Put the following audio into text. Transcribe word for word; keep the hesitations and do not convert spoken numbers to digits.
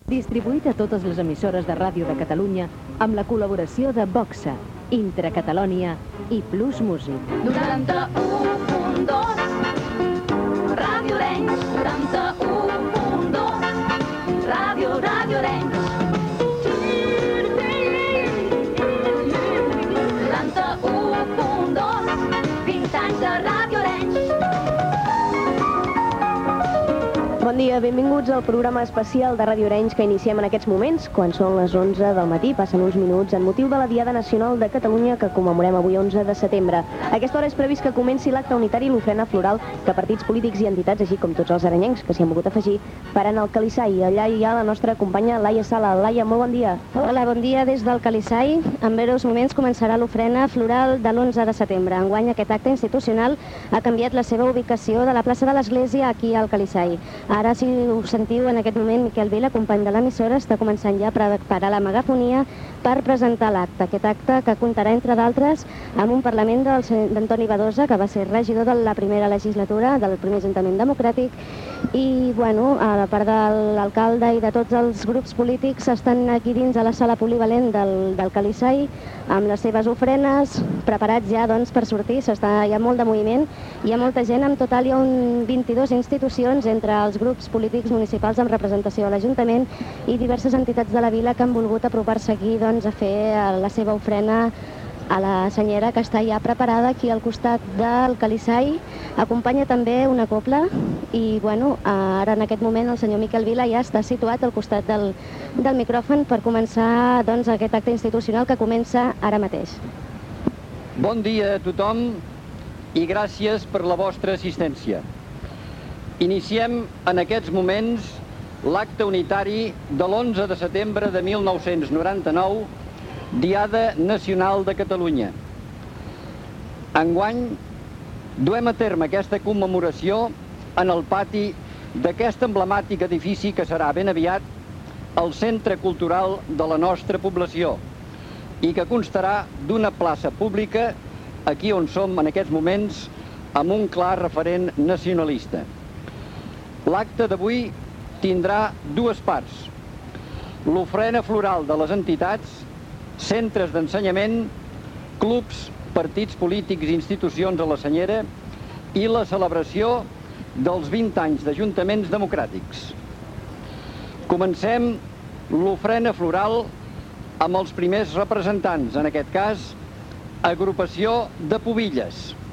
Distribuït a totes les emissores de ràdio de Catalunya amb la col·laboració de Voxa, Intracatalònia i Plus Music. noranta-u punt dos Ràdio Arenys, noranta-u punt dos Ràdio, Ràdio Arenys. noranta-u punt dos vint anys de Ràdio Arenys. Bon dia, benvinguts al programa especial de Ràdio Arenys que iniciem en aquests moments, quan són les onze del matí, passen uns minuts, en motiu de la Diada Nacional de Catalunya que commemorem avui onze de setembre. A aquesta hora és previst que comenci l'acte unitari i l'ofrena floral que partits polítics i entitats, així com tots els arenyencs que s'hi han volgut afegir, faran al Calissai. Allà hi ha la nostra companya Laia Sala. Laia, molt bon dia. Hola, bon dia des del Calissai. En breus moments començarà l'ofrena floral de l'onze de setembre. Enguany aquest acte institucional ha canviat la seva ubicació de la plaça de l'Església aquí al Calissai. Ara, si us sentiu en aquest moment, Miquel Vila, company de l'emissora, està començant ja a preparar la megafonia per presentar l'acte. Aquest acte que comptarà, entre d'altres, amb un Parlament d'Antoni Badosa, que va ser regidor de la primera legislatura del primer Ajuntament Democràtic, i, bueno, a part de l'alcalde i de tots els grups polítics estan aquí dins a la sala polivalent del, del Calissai amb les seves ofrenes, preparats ja doncs, per sortir. S'està, hi ha molt de moviment, hi ha molta gent. En total hi ha un vint-i-dues institucions entre els grups polítics municipals amb representació a l'Ajuntament i diverses entitats de la vila que han volgut apropar-se aquí doncs, a fer la seva ofrena a la senyera, que està ja preparada aquí al costat del Calissai. Acompanya també una cobla i, bueno, ara en aquest moment el senyor Miquel Vila ja està situat al costat del, del micròfon per començar doncs, aquest acte institucional que comença ara mateix. Bon dia a tothom i gràcies per la vostra assistència. Iniciem en aquests moments l'acte unitari de l'onze de setembre de mil nou-cents noranta-nou, Diada Nacional de Catalunya. Enguany duem a terme aquesta commemoració en el pati d'aquest emblemàtic edifici que serà ben aviat el centre cultural de la nostra població i que constarà d'una plaça pública aquí on som en aquests moments amb un clar referent nacionalista. L'acte d'avui tindrà dues parts: l'ofrena floral de les entitats, centres d'ensenyament, clubs, partits polítics i institucions a la senyera i la celebració dels vint anys d'ajuntaments democràtics. Comencem l'ofrena floral amb els primers representants, en aquest cas, agrupació de Pubilles.